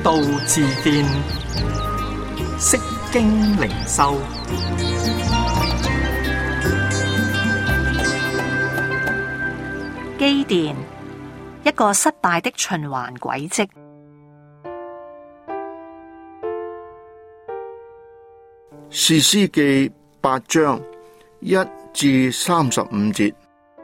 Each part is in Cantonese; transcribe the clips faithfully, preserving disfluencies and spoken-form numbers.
道自見，釋經靈修。 基甸，一個失敗的循環軌跡。 士師記八章一至三十五節。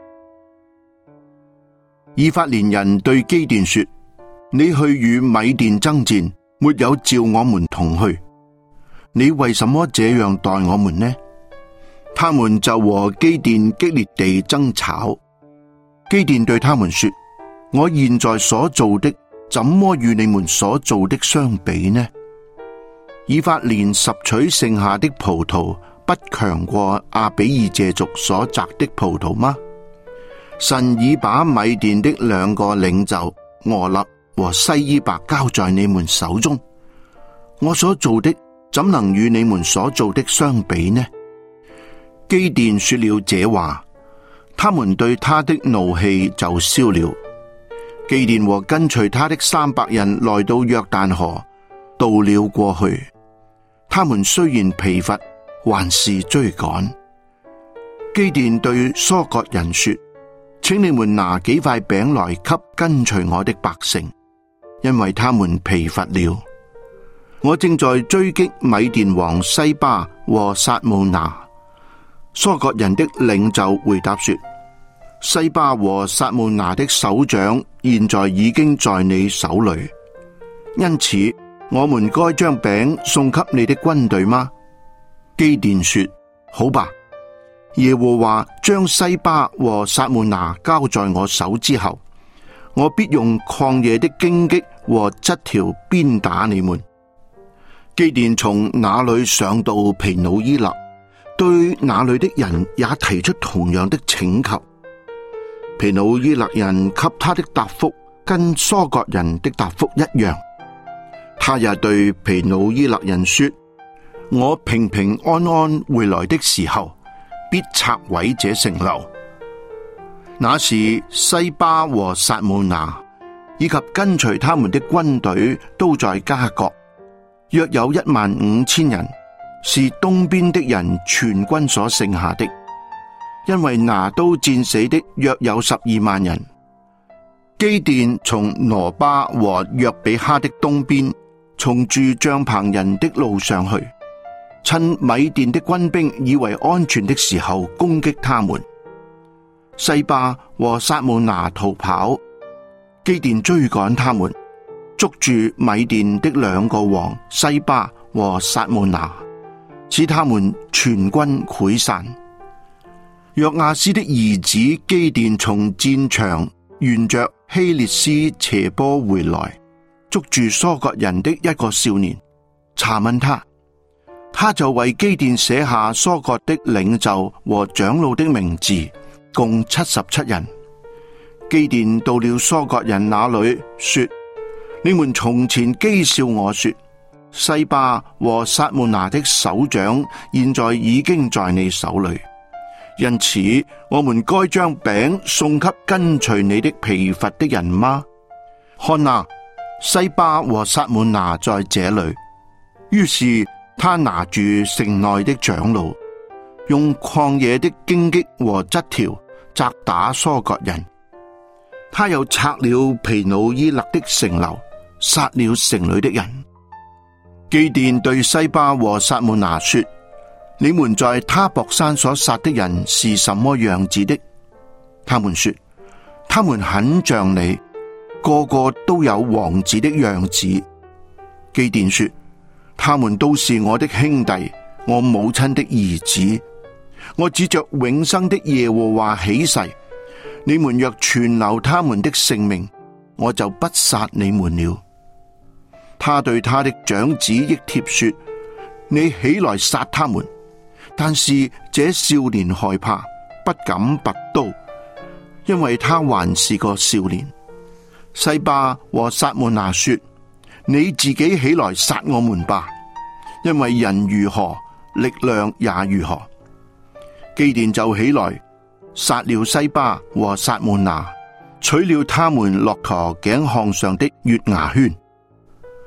以法蓮人對基甸說：你去與米甸爭戰，沒有召我們同去，你為什麼這樣待我們呢？他們就和基甸激烈地爭吵。基甸對他們說：我現在所做的，怎麼與你們所做的相比呢？以法蓮拾取剩下的葡萄，不強過亞比以謝族所摘的葡萄嗎？神已把米甸的兩個領袖俄立和西伊伯交在你們手中，我所做的怎能與你們所做的相比呢？基甸說了這話，他們對他的怒氣就消了。基甸和跟隨他的三百人來到約旦河，渡了過去。他們雖然疲乏，還是追趕。基甸對疏割人說：請你們拿幾塊餅來給跟隨我的百姓，因為他們疲乏了。我正在追擊米甸王西巴和撒慕拿。疏割人的領袖回答說：西巴和撒慕拿的首長現在已經在你手裏，因此我們該將餅送給你的軍隊嗎？基甸說：好吧。耶和華將西巴和撒慕拿交在我手之後，我必用曠野的荊棘和質條鞭打你們。基甸從那裏上到皮努伊勒，對那裏的人也提出同樣的請求。皮努伊勒人給他的答覆跟疏割人的答覆一樣，他也對皮努伊勒人說：我平平安安回來的時候，必拆毀這城樓。那時西巴和撒慕拿以及跟隨他們的軍隊都在加各，約有一萬五千人，是東邊的人全軍所剩下的。因為拿刀戰死的約有十二萬人。基甸從挪巴和約比哈的東邊，從住帳棚人的路上去，趁米甸的軍兵以為安全的時候攻擊他們。西巴和撒慕拿逃跑，基甸追趕他們，捉住米甸的兩個王西巴和撒慕拿，使他們全軍潰散。約亞斯的兒子基甸從戰場沿着希列斯斜坡回來，捉住疏割人的一個少年，查問他，他就為基甸寫下疏割的領袖和長老的名字，共七十七人。基甸到了疏割人那裏，說：你們從前譏笑我說，西巴和撒慕拿的首長現在已經在你手裏。因此，我們該將餅送給跟隨你的疲乏的人嗎？看哪，西巴和撒慕拿在這裏。於是他拿住城內的長老，用曠野的荊棘和質條責打疏割人。他又拆了皮努伊勒的城樓，殺了城裏的人。基甸對西巴和撒慕拿說：你們在他泊山所殺的人是什麼樣子的？他們說：他們很像你，個個都有王子的樣子。基甸說：他們都是我的兄弟，我母親的兒子。我指着永生的耶和華起誓，你們若存留他們的性命，我就不殺你們了。他對他的長子益帖說：你起來殺他們。但是這少年害怕，不敢拔刀，因為他還是個少年。西巴和撒慕拿說：你自己起來殺我們吧，因為人如何，力量也如何。基甸就起來殺了西巴和撒慕拿，取了他們駱駝頸項上的月牙圈。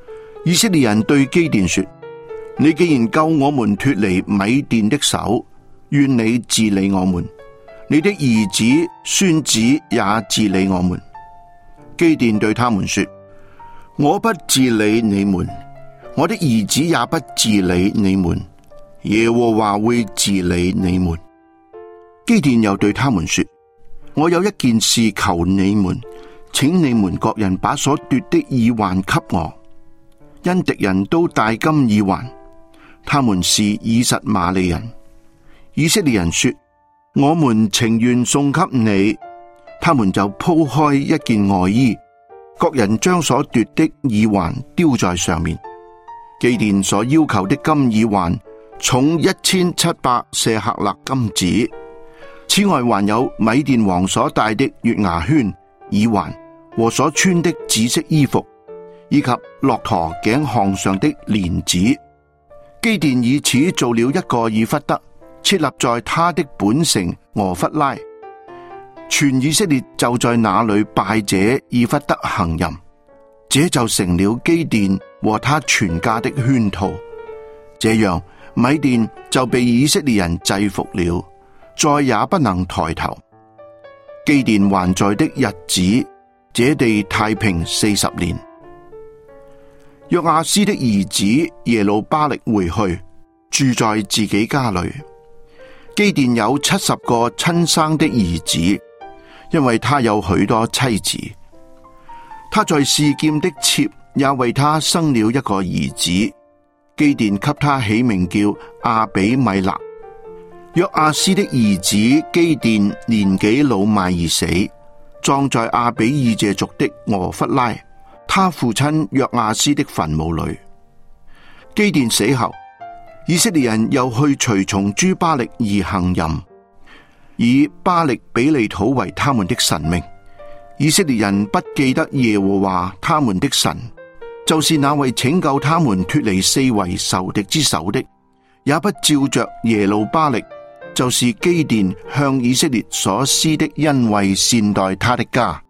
以色列人對基甸說：你既然救我們脫離米甸的手，願你治理我們，你的兒子孫子也治理我們。基甸對他們說：我不治理你們，我的兒子也不治理你們，耶和華會治理你們。基甸又對他們說：我有一件事求你們，請你們各人把所奪的耳環給我，因敵人都戴金耳環，他們是以實瑪利人。以色列人說：我們情願送給你。他們就鋪開一件外衣，各人將所奪的耳環丟在上面。基甸所要求的金耳環重一千七百舍客勒金子，此外還有米甸王所戴的月牙圈、耳環和所穿的紫色衣服，以及駱駝頸項上的鏈子。基甸以此做了一個以弗得，設立在他的本城俄弗拉。全以色列就在那裏拜這以弗得行淫，這就成了基甸和他全家的圈套。這樣米甸就被以色列人制服了，再也不能抬頭。基甸還在的日子，這地太平四十年。約阿斯的兒子耶路巴力回去，住在自己家裏。基甸有七十個親生的兒子，因為他有許多妻子。他在示劍的妾也為他生了一個兒子，基甸給他起名叫亞比米勒。約阿斯的兒子基甸年紀老邁而死，葬在亞比以謝族的俄弗拉，他父親約阿斯的墳墓裏。基甸死後，以色列人又去隨從諸巴力而行淫，以巴力比利土為他們的神明。以色列人不記得耶和華他們的神，就是那位拯救他們脫離四圍仇敵之手的，也不照着耶路巴力，就是基甸向以色列所施的恩惠善待他的家。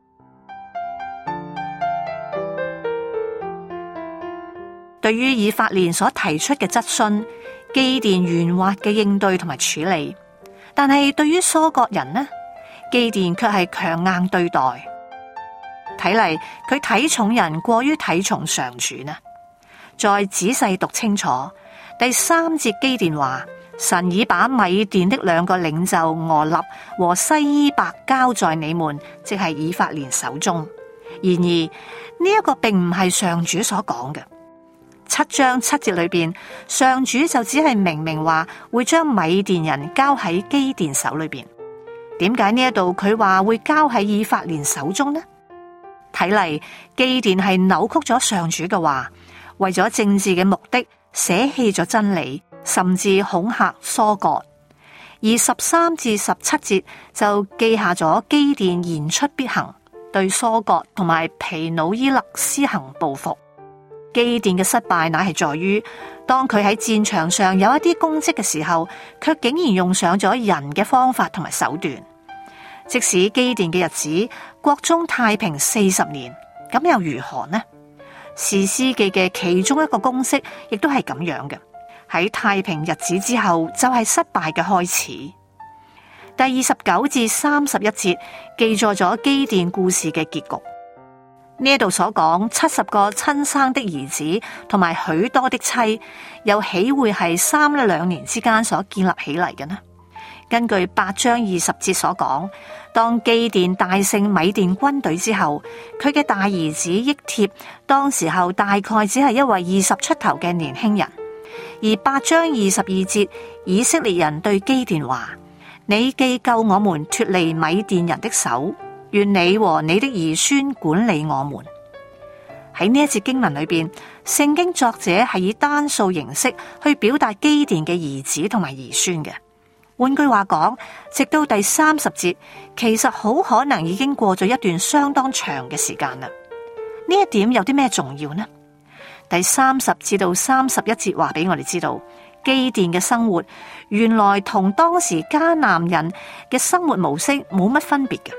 對於以法蓮所提出嘅質詢，基甸圓滑嘅應對同埋處理，但係對於疏割人呢，基甸卻係強硬對待。睇嚟佢睇重人過於睇重上主呢。再仔細讀清楚第三節，基甸話：神已把米甸的兩個領袖俄立和西伊伯交在你們，即係以法蓮手中。然而呢一個並唔係上主所講嘅。七章七節裏邊，上主就只係明明話會將米甸人交喺基甸手裏邊。點解呢一度佢話會交喺以法蓮手中呢？睇嚟基甸係扭曲咗上主嘅話，為咗政治嘅目的捨棄咗真理，甚至恐嚇疏割。而十三至十七節就記下咗基甸言出必行，對疏割同埋皮努伊勒施行報復。基甸嘅失敗乃係在於，當佢喺戰場上有一啲功績嘅時候，卻竟然用上咗人嘅方法同埋手段。即使基甸嘅日子國中太平四十年，咁又如何呢？士師記嘅其中一個公式亦都係咁樣嘅，喺太平日子之後就係失敗嘅開始。第二十九至三十一節記載咗基甸故事嘅結局。呢度所講七十個親生的兒子同埋許多的妻，又豈會係三兩年之間所建立起嚟嘅呢？根據八章二十節所講，當基甸大勝米甸軍隊之後，佢嘅大兒子益帖當時候大概只係一位二十出頭嘅年輕人。而八章二十二節，以色列人對基甸話：你既救我們脫離米甸人的手，願你和你的兒孫管理我們。喺呢一節經文裏邊，聖經作者係以單數形式去表達基甸嘅兒子同埋兒孫嘅。換句話講，直到第三十節，其實好可能已經過咗一段相當長嘅時間啦。呢一點有啲咩重要呢？第三十至到三十一節話俾我哋知道，基甸嘅生活原來同當時迦南人嘅生活模式冇乜分別嘅。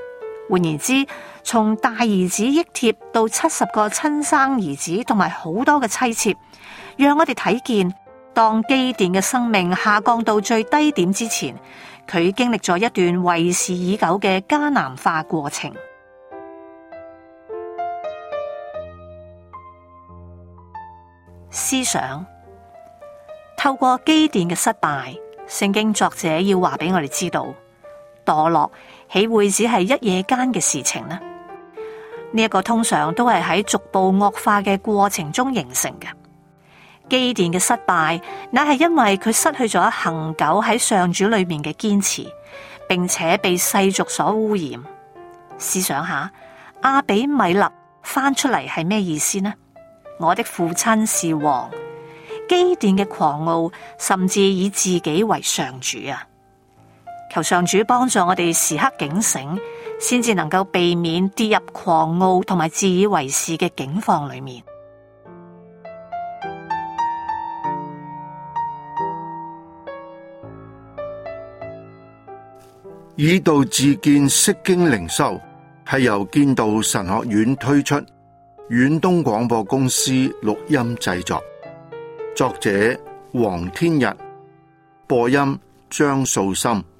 換言之，從大兒子益帖到七十個親生兒子同埋好多嘅妻妾，讓我哋睇見，當基甸嘅生命下降到最低點之前，佢經歷咗一段為時已久嘅迦南化過程。思想，透過基甸嘅失敗，聖經作者要話俾我哋知道，墮落豈會只係一夜間嘅事情呢？呢、這、一個通常都係喺逐步惡化嘅過程中形成嘅。基甸嘅失敗，乃係因為佢失去咗恆久喺上主裏面嘅堅持，並且被世俗所污染。試想下，亞比米勒翻出嚟係咩意思呢？我的父親是王。基甸嘅狂傲，甚至以自己為上主啊！求上主幫助我哋時刻警醒，先至能夠避免跌入狂傲同埋自以為是嘅境況裏面。 以道自建釋經靈修係由建道神學院推出，遠東廣播公司錄音製作，作者黃天日，播音張素心。